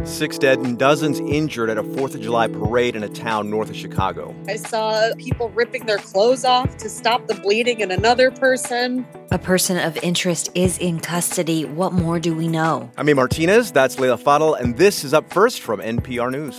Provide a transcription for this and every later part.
6 dead and dozens injured at a 4th of July parade in a town north of Chicago. I saw people ripping their clothes off to stop the bleeding in another person. A person of interest is in custody. What more do we know? I'm A. Martinez, that's Leila Fadel, and this is Up First from NPR News.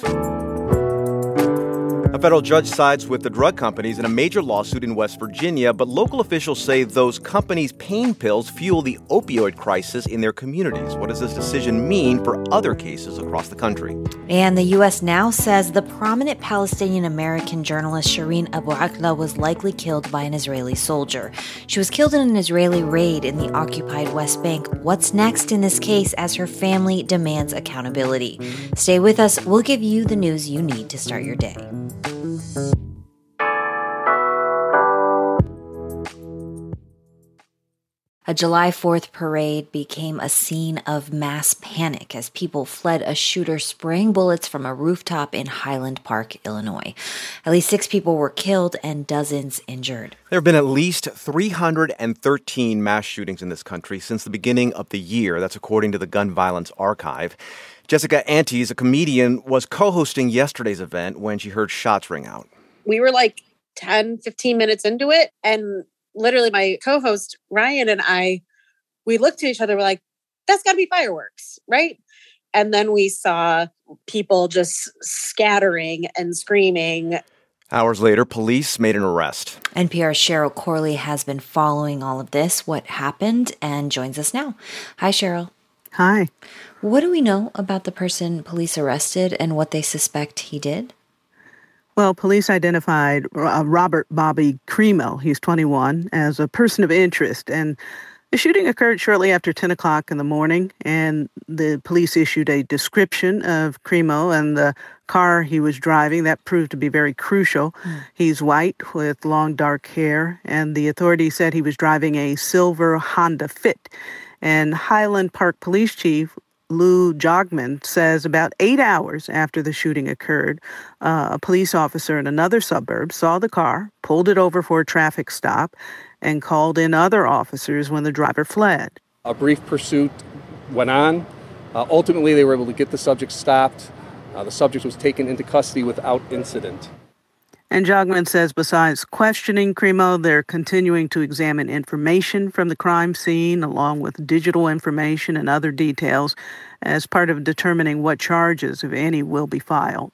A federal judge sides with the drug companies in a major lawsuit in West Virginia, but local officials say those companies' pain pills fuel the opioid crisis in their communities. What does this decision mean for other cases across the country? And the U.S. now says the prominent Palestinian-American journalist Shireen Abu Akleh was likely killed by an Israeli soldier. She was killed in an Israeli raid in the occupied West Bank. What's next in this case as her family demands accountability? Stay with us. We'll give you the news you need to start your day. A July 4th parade became a scene of mass panic as people fled a shooter spraying bullets from a rooftop in Highland Park, Illinois. At least 6 people were killed and dozens injured. There have been at least 313 mass shootings in this country since the beginning of the year. That's according to the Gun Violence Archive. Jessica Antes, a comedian, was co-hosting yesterday's event when she heard shots ring out. We were like 10, 15 minutes into it, and literally my co-host Ryan and I, we looked at each other, we're like, that's got to be fireworks, right? And then we saw people just scattering and screaming. Hours later, police made an arrest. NPR's Cheryl Corley has been following all of this, what happened, and joins us now. Hi, Cheryl. Hi. What do we know about the person police arrested and what they suspect he did? Well, police identified Robert Bobby Crimo, he's 21, as a person of interest. And the shooting occurred shortly after 10 o'clock in the morning, and the police issued a description of Crimo and the car he was driving. That proved to be very crucial. He's white with long dark hair, and the authorities said he was driving a silver Honda Fit. And Highland Park Police Chief Lou Jogman says about 8 hours after the shooting occurred, a police officer in another suburb saw the car, pulled it over for a traffic stop, and called in other officers when the driver fled. A brief pursuit went on. Ultimately, they were able to get the subject stopped. The subject was taken into custody without incident. And Jogman says besides questioning Crimo, they're continuing to examine information from the crime scene along with digital information and other details as part of determining what charges, if any, will be filed.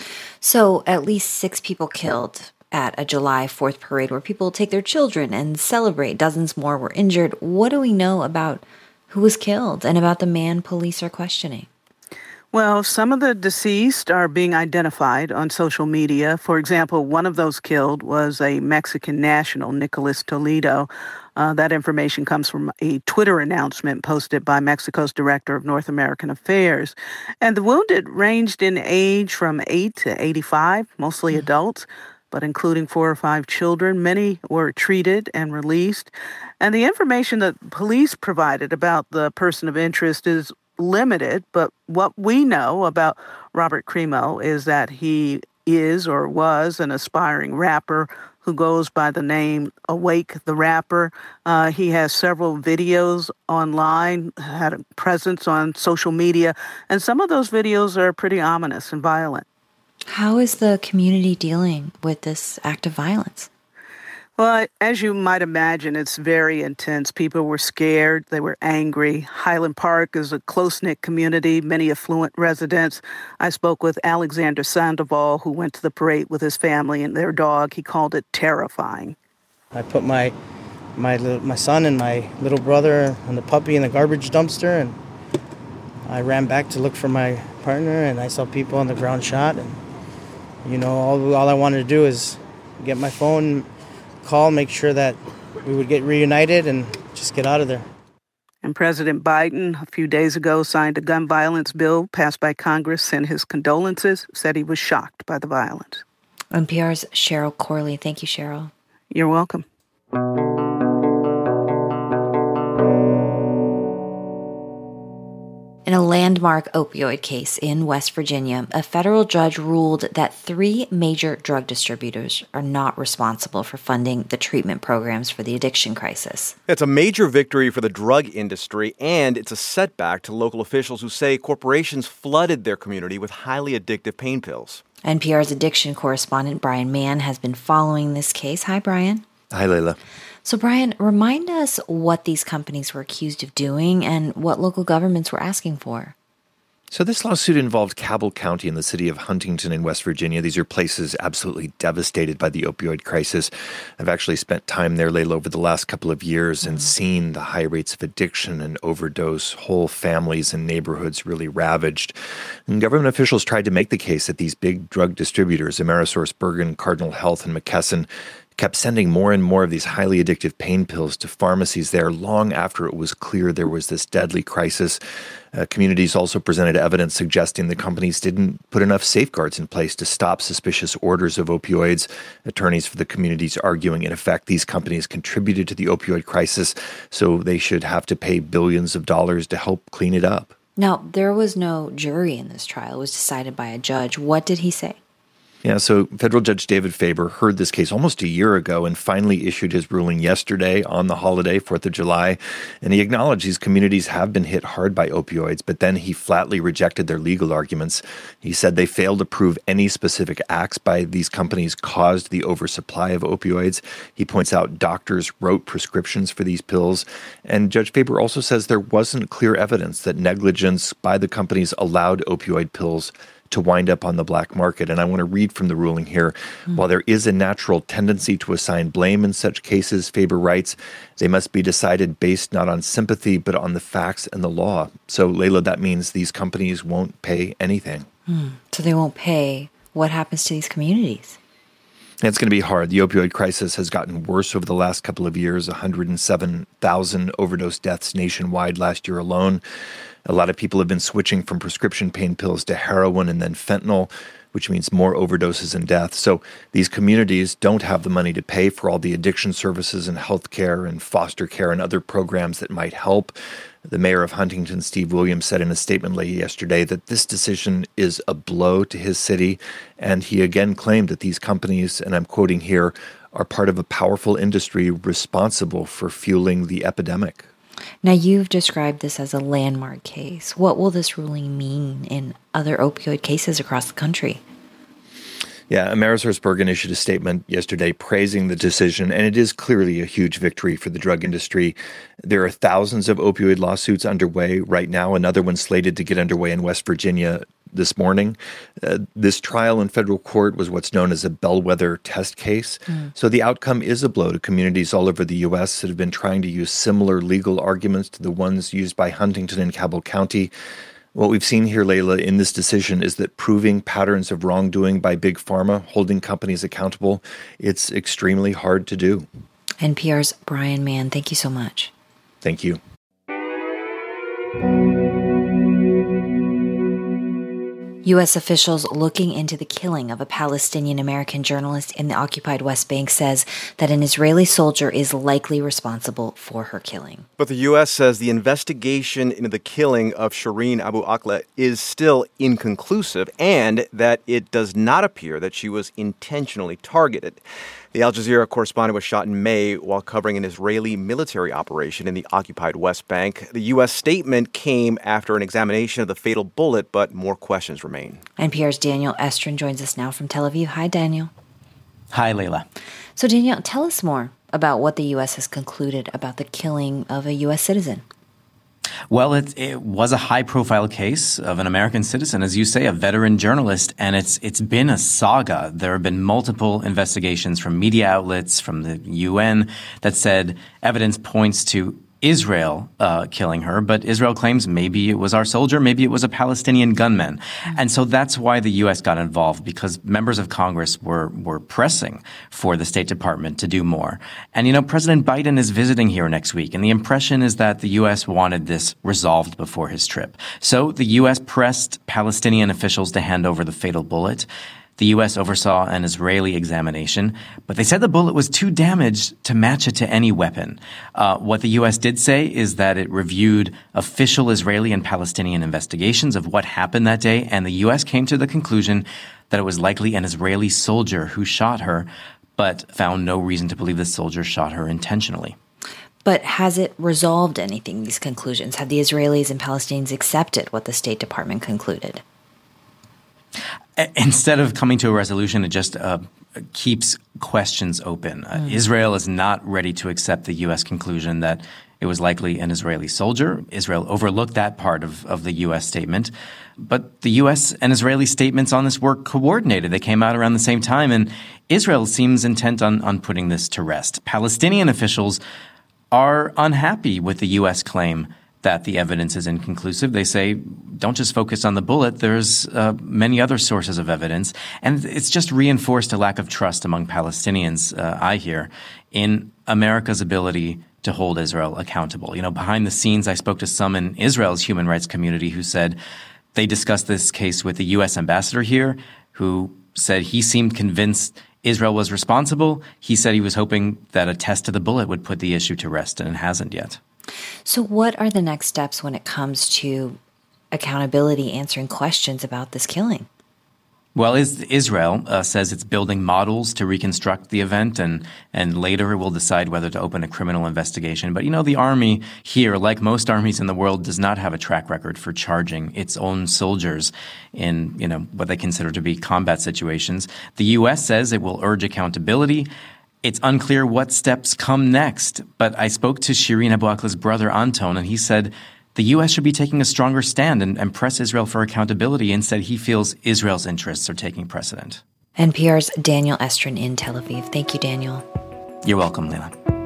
So at least 6 people killed at a July 4th parade where people take their children and celebrate. Dozens more were injured. What do we know about who was killed and about the man police are questioning? Well, some of the deceased are being identified on social media. For example, one of those killed was a Mexican national, Nicolas Toledo. That information comes from a Twitter announcement posted by Mexico's Director of North American Affairs. And the wounded ranged in age from 8 to 85, mostly adults, but including 4 or 5 children. Many were treated and released. And the information that police provided about the person of interest is limited, but what we know about Robert Crimo is that he is or was an aspiring rapper who goes by the name Awake the Rapper. He has several videos online, had a presence on social media, and some of those videos are pretty ominous and violent. How is the community dealing with this act of violence? Well, as you might imagine, it's very intense. People were scared. They were angry. Highland Park is a close-knit community, many affluent residents. I spoke with Alexander Sandoval, who went to the parade with his family and their dog. He called it terrifying. I put my son and my little brother and the puppy in the garbage dumpster, and I ran back to look for my partner, and I saw people on the ground shot. And, all I wanted to do is get my phone, call, make sure that we would get reunited and just get out of there. And President Biden, a few days ago, signed a gun violence bill passed by Congress, sent his condolences, said he was shocked by the violence. NPR's Cheryl Corley. Thank you, Cheryl. You're welcome. In a landmark opioid case in West Virginia, a federal judge ruled that 3 major drug distributors are not responsible for funding the treatment programs for the addiction crisis. It's a major victory for the drug industry, and it's a setback to local officials who say corporations flooded their community with highly addictive pain pills. NPR's addiction correspondent Brian Mann has been following this case. Hi, Brian. Hi, Layla. So, Brian, remind us what these companies were accused of doing and what local governments were asking for. So this lawsuit involved Cabell County and the city of Huntington in West Virginia. These are places absolutely devastated by the opioid crisis. I've actually spent time there, Layla, over the last couple of years and seen the high rates of addiction and overdose, whole families and neighborhoods really ravaged. And government officials tried to make the case that these big drug distributors, AmerisourceBergen, Cardinal Health, and McKesson, kept sending more and more of these highly addictive pain pills to pharmacies there long after it was clear there was this deadly crisis. Communities also presented evidence suggesting the companies didn't put enough safeguards in place to stop suspicious orders of opioids. Attorneys for the communities arguing, in effect, these companies contributed to the opioid crisis, so they should have to pay billions of dollars to help clean it up. Now, there was no jury in this trial. It was decided by a judge. What did he say? Yeah, so federal judge David Faber heard this case almost a year ago and finally issued his ruling yesterday on the holiday, 4th of July. And he acknowledged these communities have been hit hard by opioids, but then he flatly rejected their legal arguments. He said they failed to prove any specific acts by these companies caused the oversupply of opioids. He points out doctors wrote prescriptions for these pills. And Judge Faber also says there wasn't clear evidence that negligence by the companies allowed opioid pills to wind up on the black market. And I want to read from the ruling here. While there is a natural tendency to assign blame in such cases, Faber writes, they must be decided based not on sympathy, but on the facts and the law. So, Layla, that means these companies won't pay anything. So they won't pay. What happens to these communities? It's going to be hard. The opioid crisis has gotten worse over the last couple of years, 107,000 overdose deaths nationwide last year alone. A lot of people have been switching from prescription pain pills to heroin and then fentanyl, which means more overdoses and deaths. So these communities don't have the money to pay for all the addiction services and health care and foster care and other programs that might help. The mayor of Huntington, Steve Williams, said in a statement late yesterday that this decision is a blow to his city. And he again claimed that these companies, and I'm quoting here, are part of a powerful industry responsible for fueling the epidemic. Now, you've described this as a landmark case. What will this ruling mean in other opioid cases across the country? Yeah, AmerisourceBergen issued a statement yesterday praising the decision, and it is clearly a huge victory for the drug industry. There are thousands of opioid lawsuits underway right now, another one slated to get underway in West Virginia this morning. This trial in federal court was what's known as a bellwether test case. So the outcome is a blow to communities all over the U.S. that have been trying to use similar legal arguments to the ones used by Huntington and Cabell County. What we've seen here, Layla, in this decision is that proving patterns of wrongdoing by Big Pharma, holding companies accountable, it's extremely hard to do. NPR's Brian Mann, thank you so much. Thank you. U.S. officials looking into the killing of a Palestinian-American journalist in the occupied West Bank says that an Israeli soldier is likely responsible for her killing. But the U.S. says the investigation into the killing of Shireen Abu Akleh is still inconclusive and that it does not appear that she was intentionally targeted. The Al Jazeera correspondent was shot in May while covering an Israeli military operation in the occupied West Bank. The U.S. statement came after an examination of the fatal bullet, but more questions remain. NPR's Daniel Estrin joins us now from Tel Aviv. Hi, Daniel. Hi, Layla. So, Daniel, tell us more about what the U.S. has concluded about the killing of a U.S. citizen. Well, it was a high-profile case of an American citizen, as you say, a veteran journalist, and it's been a saga. There have been multiple investigations from media outlets, from the UN, that said evidence points to Israel killing her, but Israel claims maybe it was our soldier, maybe it was a Palestinian gunman. And so that's why the U.S. got involved, because members of Congress were pressing for the State Department to do more. And, you know, President Biden is visiting here next week, and the impression is that the U.S. wanted this resolved before his trip. So the U.S. pressed Palestinian officials to hand over the fatal bullet. The U.S. oversaw an Israeli examination, but they said the bullet was too damaged to match it to any weapon. What the U.S. did say is that it reviewed official Israeli and Palestinian investigations of what happened that day, and the U.S. came to the conclusion that it was likely an Israeli soldier who shot her, but found no reason to believe the soldier shot her intentionally. But has it resolved anything, these conclusions? Have the Israelis and Palestinians accepted what the State Department concluded? Instead of coming to a resolution, it just keeps questions open. Israel is not ready to accept the U.S. conclusion that it was likely an Israeli soldier. Israel overlooked that part of the U.S. statement. But the U.S. and Israeli statements on this were coordinated. They came out around the same time, and Israel seems intent on putting this to rest. Palestinian officials are unhappy with the U.S. claim that the evidence is inconclusive. They say, don't just focus on the bullet. There's many other sources of evidence. And it's just reinforced a lack of trust among Palestinians, I hear, in America's ability to hold Israel accountable. You know, behind the scenes, I spoke to some in Israel's human rights community who said they discussed this case with the U.S. ambassador here, who said he seemed convinced Israel was responsible. He said he was hoping that a test of the bullet would put the issue to rest, and it hasn't yet. So what are the next steps when it comes to accountability, answering questions about this killing? Well, Israel says it's building models to reconstruct the event, and later it will decide whether to open a criminal investigation. But, you know, the army here, like most armies in the world, does not have a track record for charging its own soldiers in, you know, what they consider to be combat situations. The U.S. says it will urge accountability. It's unclear what steps come next. But I spoke to Shireen Abu Akla's brother, Anton, and he said the U.S. should be taking a stronger stand and press Israel for accountability. Instead, he feels Israel's interests are taking precedent. NPR's Daniel Estrin in Tel Aviv. Thank you, Daniel. You're welcome, Leila.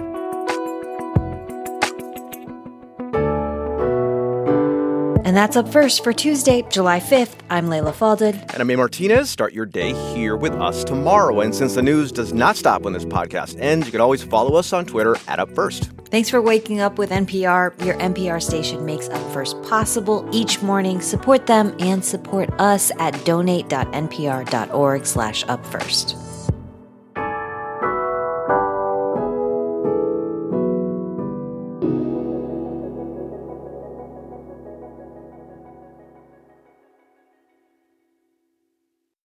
And that's Up First for Tuesday, July 5th. I'm Leila Fadel. And I'm A. Martinez. Start your day here with us tomorrow. And since the news does not stop when this podcast ends, you can always follow us on Twitter at Up First. Thanks for waking up with NPR. Your NPR station makes Up First possible each morning. Support them and support us at donate.npr.org/upfirst.